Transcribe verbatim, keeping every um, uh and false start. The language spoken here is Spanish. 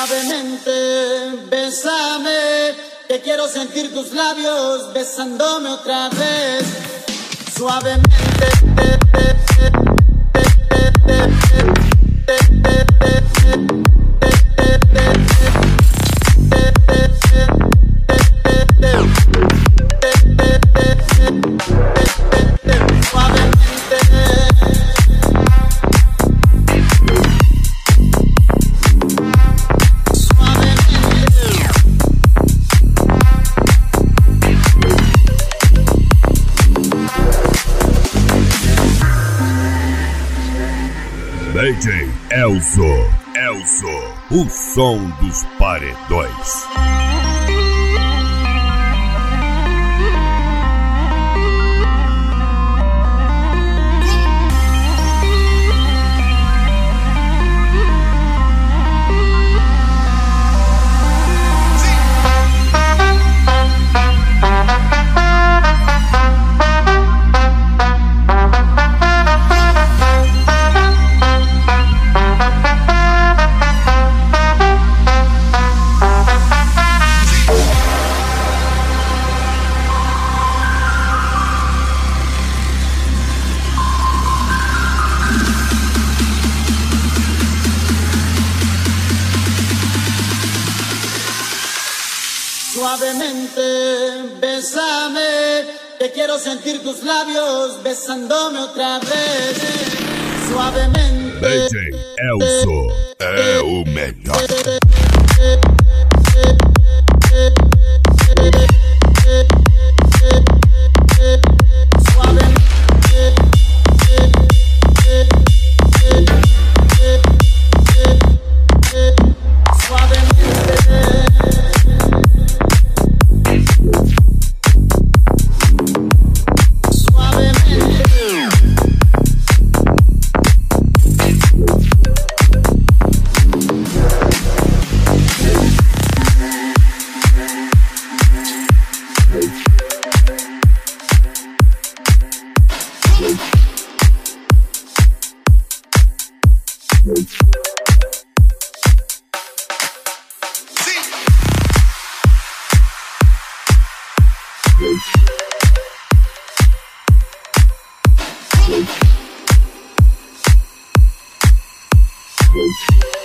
Suavemente, bésame, que quiero sentir tus labios besándome otra vez. Suavemente. D J Elzo, Elzo, o som dos paredões. Suavemente, bésame, que quiero sentir tus labios besándome otra vez. Suavemente. D J Elzo é o melhor. We'll be right back.